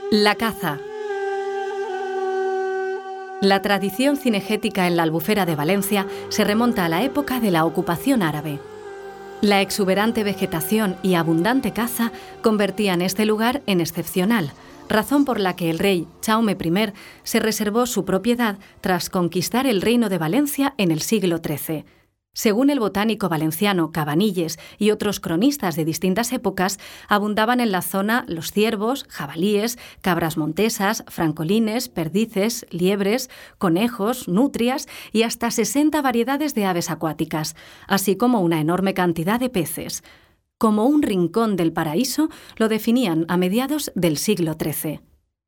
La caza. La tradición cinegética en la Albufera de Valencia se remonta a la época de la ocupación árabe. La exuberante vegetación y abundante caza convertían este lugar en excepcional, razón por la que el rey Jaume I se reservó su propiedad tras conquistar el reino de Valencia en el siglo XIII. Según el botánico valenciano Cabanilles y otros cronistas de distintas épocas, abundaban en la zona los ciervos, jabalíes, cabras montesas, francolines, perdices, liebres, conejos, nutrias y hasta 60 variedades de aves acuáticas, así como una enorme cantidad de peces. Como un rincón del paraíso, lo definían a mediados del siglo XIII.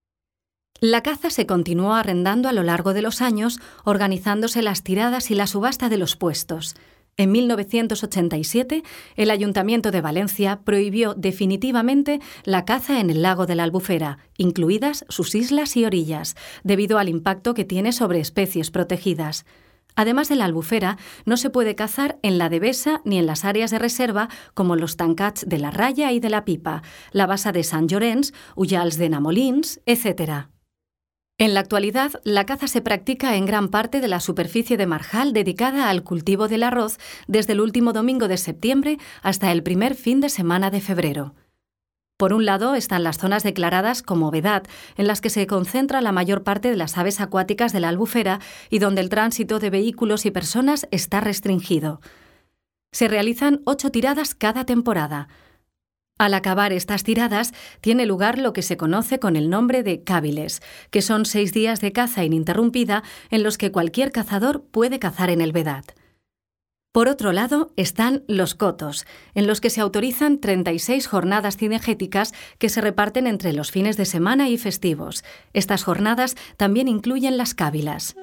La caza se continuó arrendando a lo largo de los años, organizándose las tiradas y la subasta de los puestos. En 1987, el Ayuntamiento de Valencia prohibió definitivamente la caza en el lago de la Albufera, incluidas sus islas y orillas, debido al impacto que tiene sobre especies protegidas. Además de la Albufera, no se puede cazar en la Devesa ni en las áreas de reserva como los tancats de la Raya y de la Pipa, la Bassa de Sant Llorenç, Ullals de Namolins, etc. En la actualidad, la caza se practica en gran parte de la superficie de marjal dedicada al cultivo del arroz desde el último domingo de septiembre hasta el primer fin de semana de febrero. Por un lado están las zonas declaradas como vedad, en las que se concentra la mayor parte de las aves acuáticas de la Albufera y donde el tránsito de vehículos y personas está restringido. Se realizan 8 tiradas cada temporada. Al acabar estas tiradas, tiene lugar lo que se conoce con el nombre de cáviles, que son 6 días de caza ininterrumpida en los que cualquier cazador puede cazar en el vedad. Por otro lado, están los cotos, en los que se autorizan 36 jornadas cinegéticas que se reparten entre los fines de semana y festivos. Estas jornadas también incluyen las cávilas.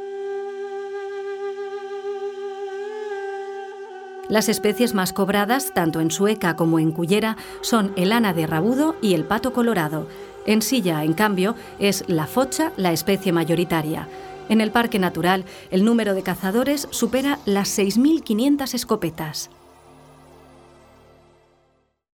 Las especies más cobradas, tanto en sueca como en cullera, son el ánade rabudo y el pato colorado. En Silla, en cambio, es la focha la especie mayoritaria. En el parque natural, el número de cazadores supera las 6.500 escopetas.